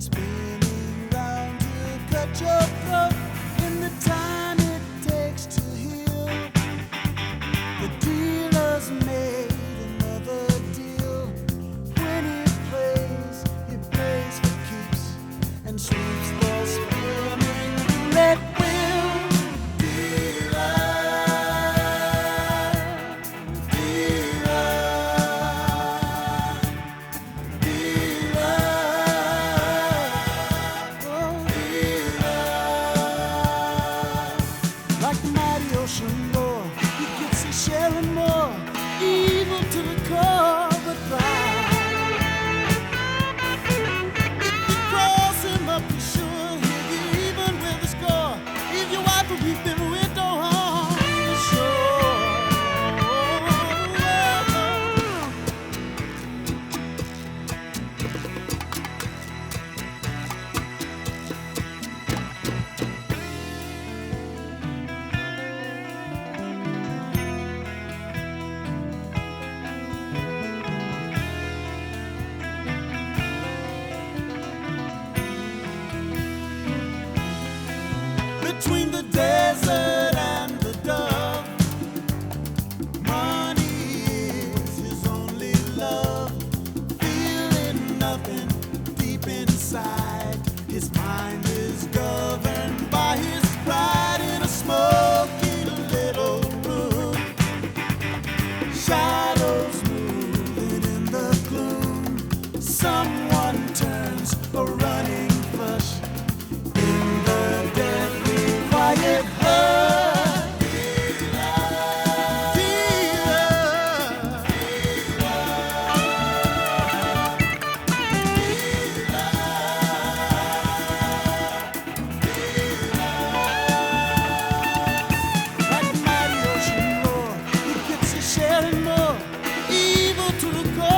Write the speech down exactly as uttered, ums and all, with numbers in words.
spinning round to cut your throat in the time it takes to heal. The dealer's made another deal. When he plays, he plays for keeps and sweeps the spinning red wheel. Dealer, dealer, dealer, oh dealer. Like the mighty ocean roar, he gets a sharing more, evil to the core, but right. If you cross him up, you sure he'll be even with the score. If your wife will weep him with no harm, sure. Between the desert and the dove, money is his only love. Feeling nothing deep inside, his mind is governed by his pride in a smoky little room. Shadows moving in the gloom. Someone turns a running flush in the deadly quiet hut. Dealer, dealer, like the mighty ocean roar, he gets a sharing more, evil to the core.